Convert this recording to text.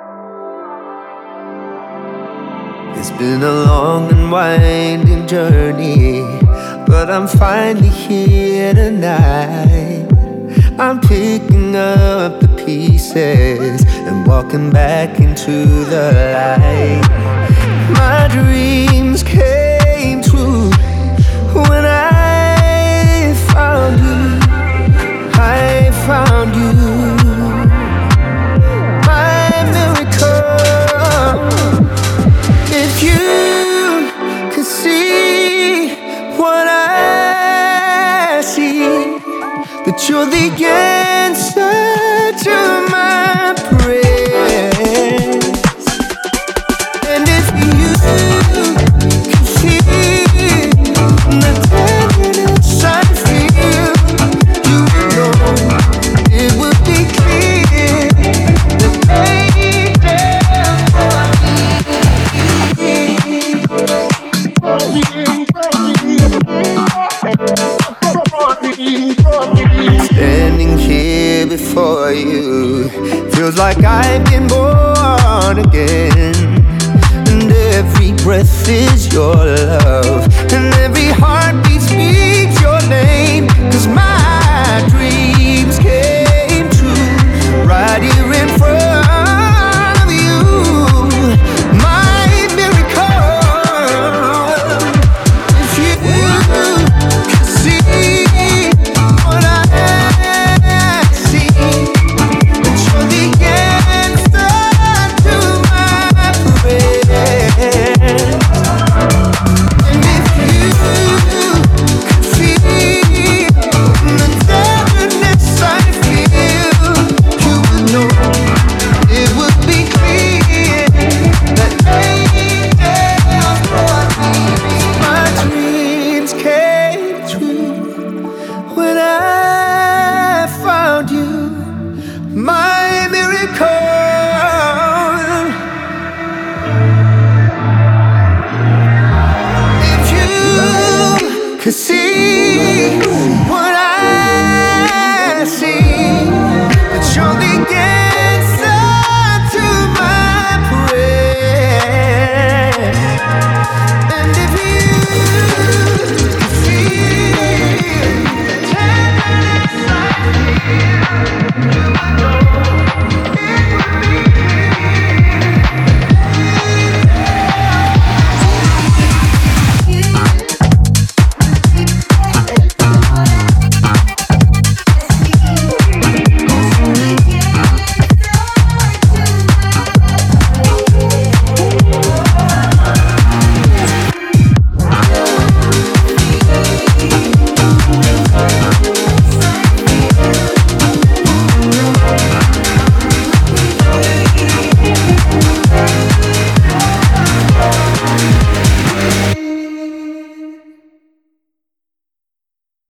It's been a long and winding journey, but I'm finally here tonight. I'm picking up the pieces and walking back into the light. My dreams came true when I found you. I found you, my miracle. If you could see what I see, that you're the answer to my prayers. And if you could feel the tenderness I feel, you would know it would be clear that baby, standing here before you feels like I've been born again. And every breath is your love, and every heartbeat speaks your name. 'Cause my dreams came true right here in